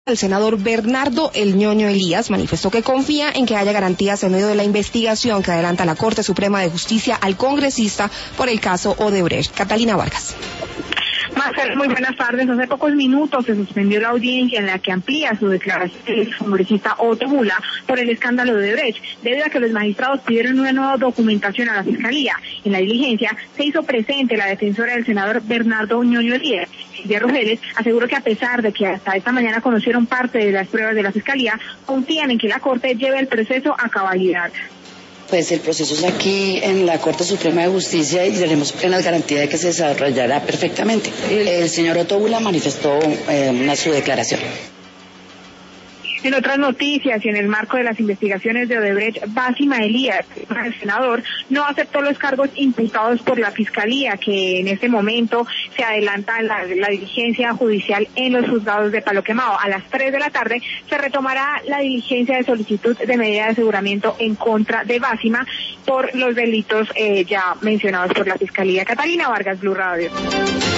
El senador Bernardo El Ñoño Elías manifestó que confía en que haya garantías en medio de la investigación que adelanta la Corte Suprema de Justicia al congresista por el caso Odebrecht. Catalina Vargas. Marcel, muy buenas tardes. Hace pocos minutos se suspendió la audiencia en la que amplía su declaración el congresista Otto Bula por el escándalo de Odebrecht, debido a que los magistrados pidieron una nueva documentación a la Fiscalía. En la diligencia se hizo presente la defensora del senador Bernardo Ñoño Elías. Silvia Rogeles aseguró que a pesar de que hasta esta mañana conocieron parte de las pruebas de la Fiscalía, confían en que la Corte lleve el proceso a cabalidad. Pues el proceso es aquí en la Corte Suprema de Justicia y tenemos plenas garantías de que se desarrollará perfectamente. El señor Otto Bula manifestó su declaración. En otras noticias y en el marco de las investigaciones de Odebrecht, Básima Elías, el senador, no aceptó los cargos imputados por la Fiscalía, que en este momento se adelanta la diligencia judicial en los juzgados de Palo Quemado. A las 3 de la tarde se retomará la diligencia de solicitud de medida de aseguramiento en contra de Básima por los delitos ya mencionados por la Fiscalía. Catalina Vargas, Blue Radio.